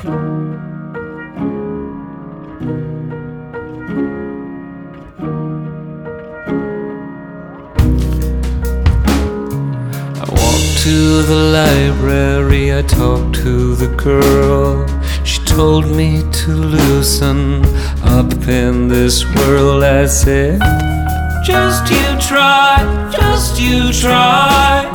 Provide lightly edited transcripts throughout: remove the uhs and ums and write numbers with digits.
I walked to the library, I talked to the girl. She told me to loosen up in this world. I said, just you try, just you try.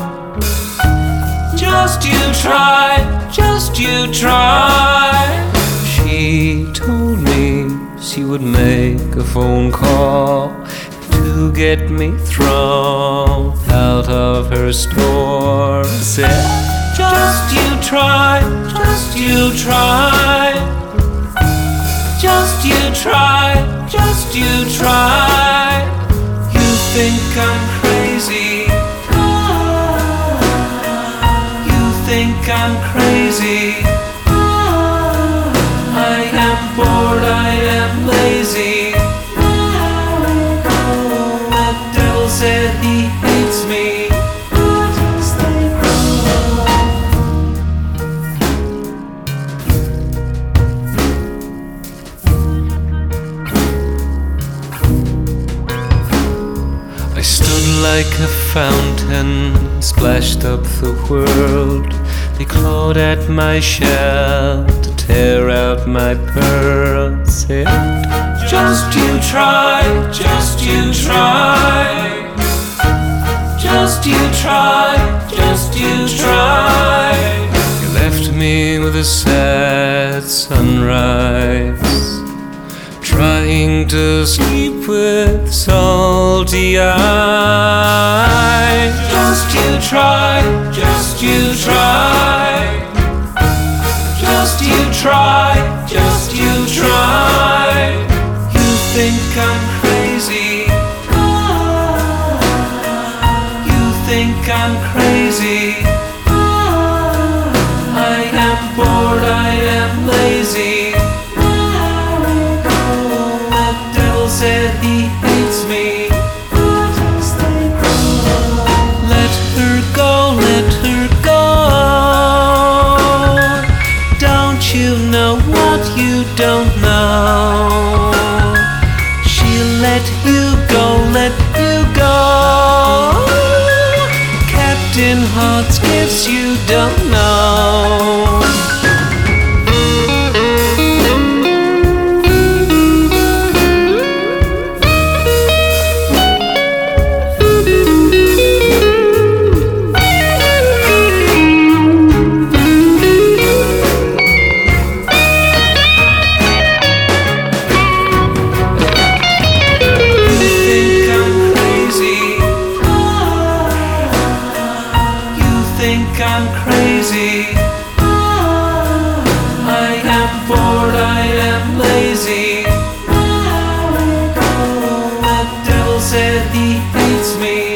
Just you try, just you try. She told me she would make a phone call to get me thrown out of her store. I said, just you try, just you try. Just you try, just you try. You think I'm crazy. You think I'm crazy. I am bored, I am lazy. The devil said he hates me. I stood like a fountain, splashed up the world. They clawed at my shell to tear out my pearls. Said, just you try, just you try. Just you try, just you try. You left me with a sad sunrise, trying to sleep with salty eyes. Just you try, just you try. Just you try, just you try. You think I'm crazy. You think I'm crazy. I am bored, I am lazy. Said he hates me. Let her go, let her go. Don't you know what you don't know? She'll let you go, let you go. Captain Hotchkiss, you don't know. I'm crazy. I am bored, I am lazy. The devil said he hates me.